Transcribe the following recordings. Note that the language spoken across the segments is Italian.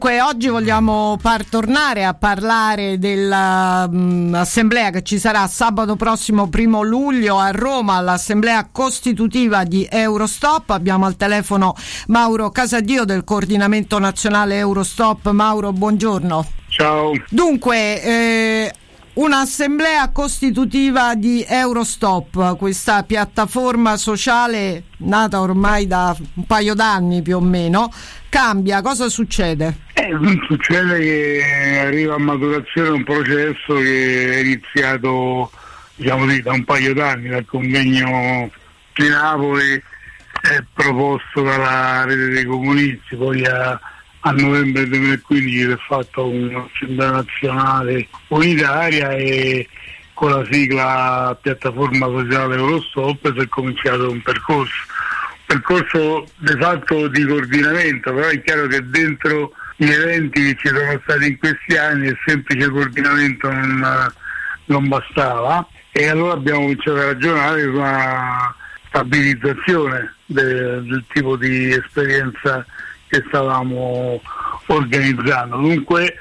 Oggi vogliamo tornare a parlare dell'assemblea che ci sarà sabato prossimo 1 luglio a Roma, l'assemblea costitutiva di Eurostop. Abbiamo al telefono Mauro Casadio del coordinamento nazionale Eurostop. Mauro, buongiorno. Ciao. Dunque, un'assemblea costitutiva di Eurostop, questa piattaforma sociale nata ormai da un paio d'anni più o meno, cambia. Cosa succede? Succede che arriva a maturazione un processo che è iniziato da un paio d'anni, dal convegno di Napoli proposto dalla Rete dei Comunisti, poi a novembre 2015 si è fatta un'assemblea nazionale unitaria e con la sigla piattaforma sociale Eurostop si è cominciato un percorso di fatto di coordinamento, però è chiaro che dentro gli eventi che ci sono stati in questi anni il semplice coordinamento non bastava, e allora abbiamo cominciato a ragionare su una stabilizzazione del tipo di esperienza che stavamo organizzando. Dunque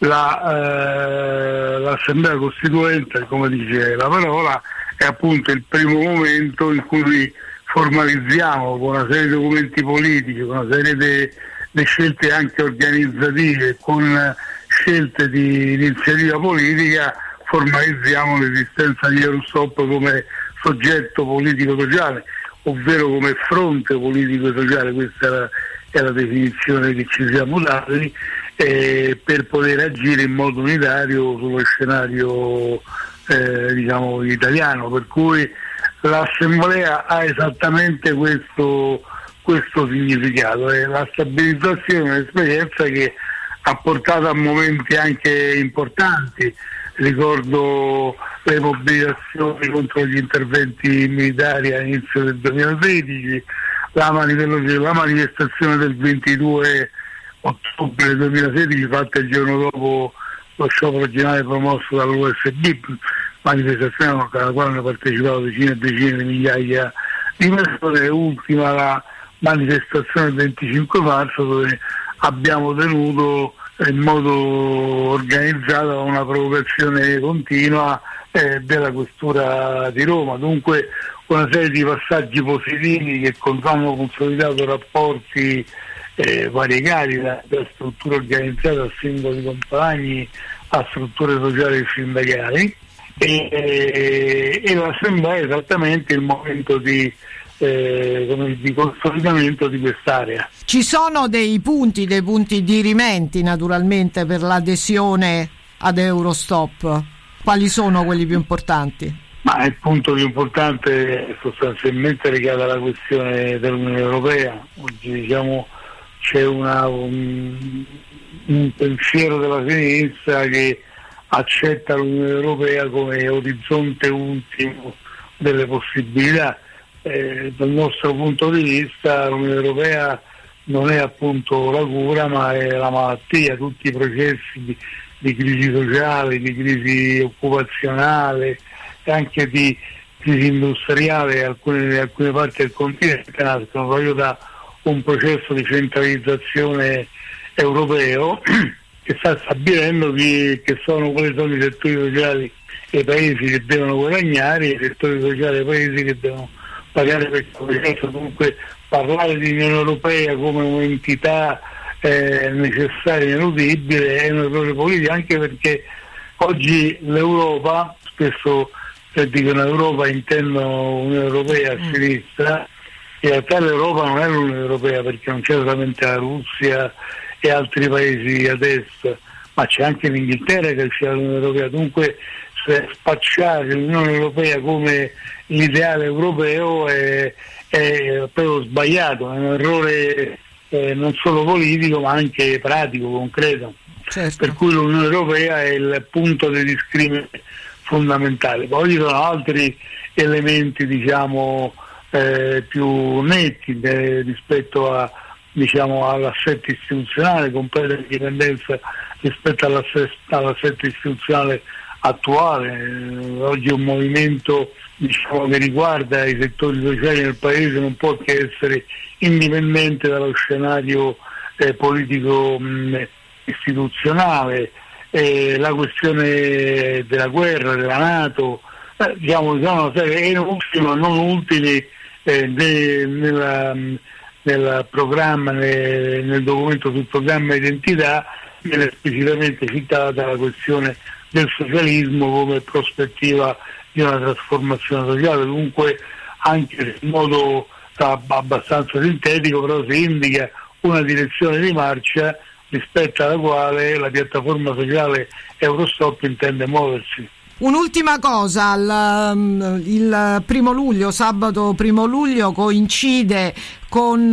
l'assemblea costituente, come dice la parola, è appunto il primo momento in cui formalizziamo con una serie di documenti politici, con una serie di scelte anche organizzative, con scelte di iniziativa politica, formalizziamo l'esistenza di Eurostop come soggetto politico-sociale, ovvero come fronte politico-sociale. Questa è la definizione che ci siamo dati, per poter agire in modo unitario sullo scenario italiano, per cui l'assemblea ha esattamente questo significato, è la stabilizzazione dell'esperienza che ha portato a momenti anche importanti. Ricordo le mobilitazioni contro gli interventi militari all'inizio del 2016, la manifestazione del 22 ottobre 2016 fatta il giorno dopo lo sciopero generale promosso dall'USB, manifestazione alla quale hanno partecipato decine e decine di migliaia di persone, ultima la manifestazione del 25 marzo dove abbiamo tenuto in modo organizzato una provocazione continua della questura di Roma. Dunque una serie di passaggi positivi che hanno consolidato rapporti variegati da strutture organizzate a singoli compagni a strutture sociali e sindacali, e l'assemblea è esattamente il momento di consolidamento di quest'area. Ci sono dei punti dirimenti naturalmente per l'adesione ad Eurostop. Quali sono quelli più importanti? Ma il punto più importante è sostanzialmente legato alla questione dell'Unione Europea. Oggi c'è un pensiero della sinistra che accetta l'Unione Europea come orizzonte ultimo delle possibilità. Dal nostro punto di vista l'Unione Europea non è appunto la cura, ma è la malattia. Tutti i processi di crisi sociale, di crisi occupazionale e anche di crisi industriale alcune parti del continente nascono proprio da un processo di centralizzazione europeo che sta stabilendo quali sono i settori sociali e i paesi che devono guadagnare, i settori sociali e i paesi che devono pagare per questo processo. Dunque parlare di Unione Europea come un'entità necessaria e ineludibile è un errore politico, anche perché oggi l'Europa, spesso per dicono Europa intendono Unione Europea a sinistra, in realtà l'Europa non è l'Unione Europea, perché non c'è solamente la Russia e altri paesi a est, ma c'è anche l'Inghilterra che c'è l'Unione Europea. Dunque spacciare l'Unione Europea come l'ideale europeo è proprio sbagliato, è un errore non solo politico ma anche pratico, concreto. Certo. Per cui l'Unione Europea è il punto di discrimine fondamentale. Poi ci sono altri elementi più netti rispetto all'assetto istituzionale, completa indipendenza rispetto all'assetto istituzionale attuale. Oggi un movimento che riguarda i settori sociali nel paese non può che essere indipendente dallo scenario politico istituzionale, la questione della guerra, della NATO, diciamo e non ultimi nel programma, nel documento sul programma identità viene esplicitamente citata la questione del socialismo come prospettiva di una trasformazione sociale, dunque anche in modo abbastanza sintetico, però si indica una direzione di marcia rispetto alla quale la piattaforma sociale Eurostop intende muoversi. Un'ultima cosa, il 1 luglio, sabato 1 luglio coincide con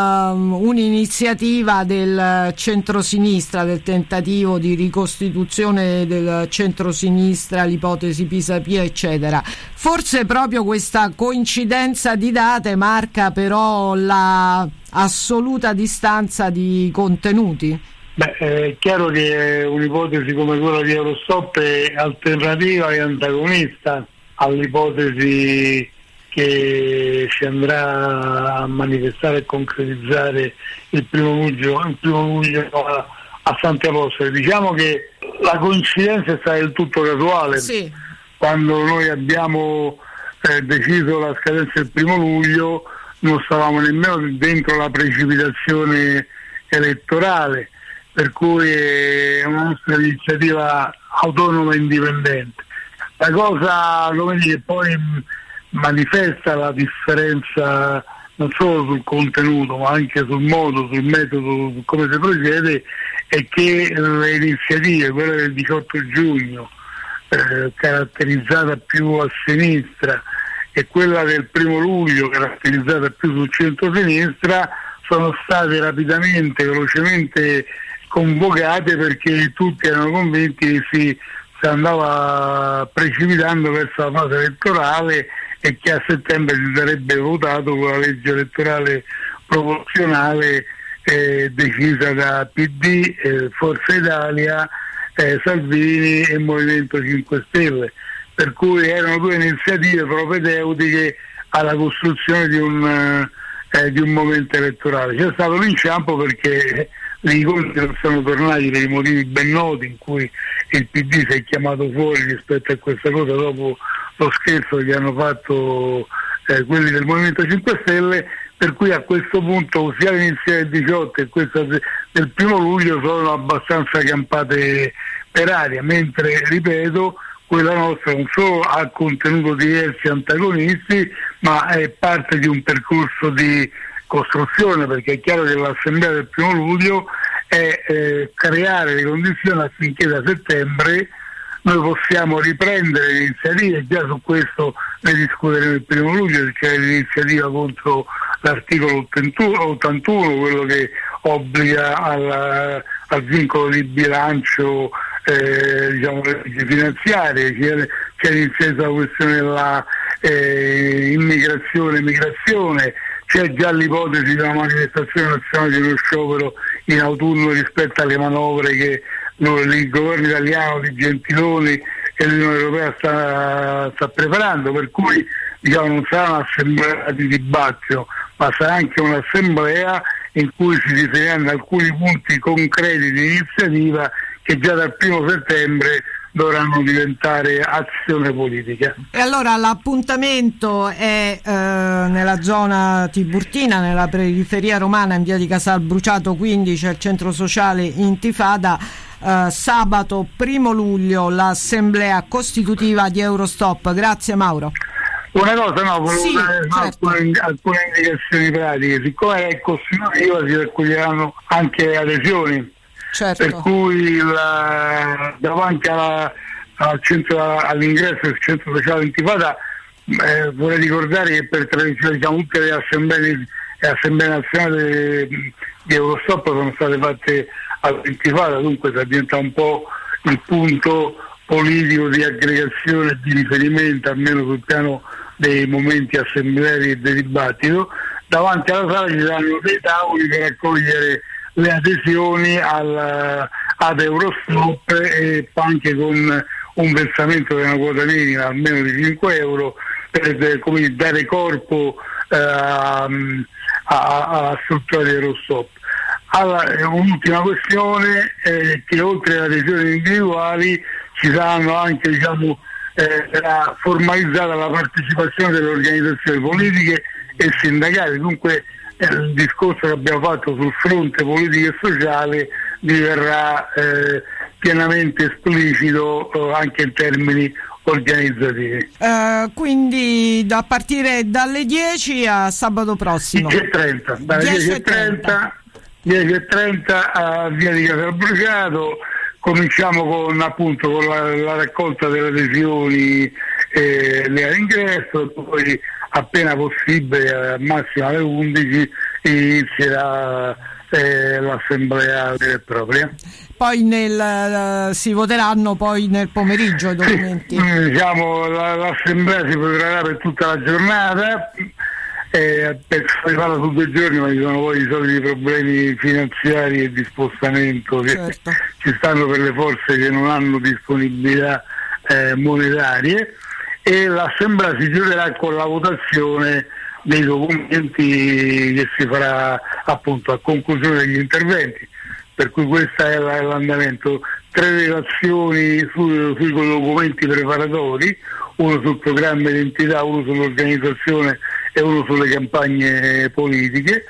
un'iniziativa del centrosinistra, del tentativo di ricostituzione del centrosinistra, l'ipotesi Pisapia eccetera. Forse proprio questa coincidenza di date marca però la assoluta distanza di contenuti? È chiaro che un'ipotesi come quella di Eurostop è alternativa e antagonista all'ipotesi che si andrà a manifestare e concretizzare il primo luglio a Sante Apostoli. Diciamo che la coincidenza è stata del tutto casuale. Sì. Quando noi abbiamo deciso la scadenza del 1 luglio non stavamo nemmeno dentro la precipitazione elettorale, per cui è una nostra iniziativa autonoma e indipendente. La cosa, come dire, poi manifesta la differenza non solo sul contenuto ma anche sul modo, sul metodo, su come si procede, è che le iniziative, quella del 18 giugno caratterizzata più a sinistra e quella del 1 luglio caratterizzata più sul centro-sinistra sono state rapidamente, velocemente convocate perché tutti erano convinti che si andava precipitando verso la fase elettorale e che a settembre si sarebbe votato con la legge elettorale proporzionale decisa da PD, Forza Italia, Salvini e Movimento 5 Stelle, per cui erano due iniziative propedeutiche alla costruzione di un momento elettorale. C'è stato l'inciampo perché i conti non sono tornati per i motivi ben noti in cui il PD si è chiamato fuori rispetto a questa cosa dopo lo scherzo che hanno fatto quelli del Movimento 5 Stelle, per cui a questo punto sia l'iniziativa del 18 e questa del 1 luglio sono abbastanza campate per aria, mentre, ripeto, quella nostra non solo ha contenuto diversi antagonisti, ma è parte di un percorso di costruzione, perché è chiaro che l'assemblea del 1 luglio è creare le condizioni affinché da settembre noi possiamo riprendere le iniziative. Già su questo ne discuteremo il 1 luglio, c'è l'iniziativa contro l'articolo 81, quello che obbliga al vincolo di bilancio diciamo le leggi finanziarie, c'è l'iniziativa la questione della immigrazione, migrazione, c'è già l'ipotesi di una manifestazione nazionale di uno sciopero in autunno rispetto alle manovre che il governo italiano di Gentiloni e l'Unione Europea sta preparando, per cui diciamo non sarà un'assemblea di dibattito, ma sarà anche un'assemblea in cui si definiranno alcuni punti concreti di iniziativa che già dal 1 settembre dovranno diventare azione politica. E allora l'appuntamento è nella zona tiburtina, nella periferia romana, in via di Casal Bruciato 15, al centro sociale Intifada. Sabato 1 luglio l'assemblea costitutiva di Eurostop. Grazie Mauro. Una cosa, sì, certo. alcune indicazioni pratiche, siccome è costitutiva si raccoglieranno anche le adesioni. Certo. Per cui davanti all'ingresso del centro sociale Intifada vorrei ricordare che per tradizione tutte le assemblee nazionali di Eurostop sono state fatte all'Intifada, dunque sta diventando un po' il punto politico di aggregazione e di riferimento, almeno sul piano dei momenti assembleari e del dibattito. Davanti alla sala ci saranno dei tavoli per accogliere le adesioni ad Eurostop e anche con un versamento di una quota minima almeno di 5 euro per dare corpo alla struttura di Eurostop. Un'ultima questione, che oltre alle adesioni individuali ci saranno anche, sarà formalizzata la partecipazione delle organizzazioni politiche e sindacali. Dunque il discorso che abbiamo fatto sul fronte politico e sociale diverrà pienamente esplicito anche in termini organizzativi. Quindi a partire dalle 10 a sabato prossimo 10:30, dalle 10:30 a Via di Casalbruciato. Cominciamo con la raccolta delle adesioni e all'ingresso, poi appena possibile, al massimo alle 11, inizierà l'assemblea vera e propria. Poi si voteranno poi nel pomeriggio i documenti. L'assemblea si voterà per tutta la giornata, per farla su 2 giorni, ma ci sono poi i soliti problemi finanziari e di spostamento che ci stanno per le forze che non hanno disponibilità monetarie, e l'assemblea si chiuderà con la votazione dei documenti che si farà appunto a conclusione degli interventi, per cui questo è l'andamento. 3 relazioni sui documenti preparatori, uno sul programma identità, uno sull'organizzazione e uno sulle campagne politiche,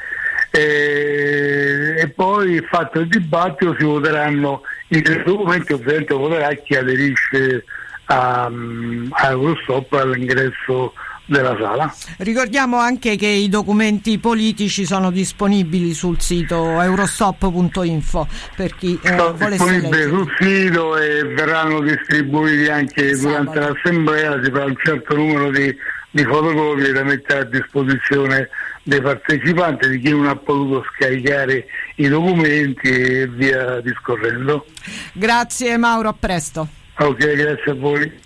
e poi fatto il dibattito si voteranno i 3 documenti. Ovviamente voterà chi aderisce a Eurostop all'ingresso della sala. Ricordiamo anche che i documenti politici sono disponibili sul sito eurostop.info per chi volesse disponibili leggere sul sito, e verranno distribuiti anche durante l'assemblea. Si fa un certo numero di fotocopie da mettere a disposizione dei partecipanti, di chi non ha potuto scaricare i documenti, e via discorrendo. Grazie Mauro, a presto. Ok, grazie a voi.